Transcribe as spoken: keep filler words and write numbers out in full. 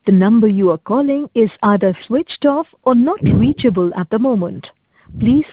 The number you are calling is either switched off or not reachable at the moment. Please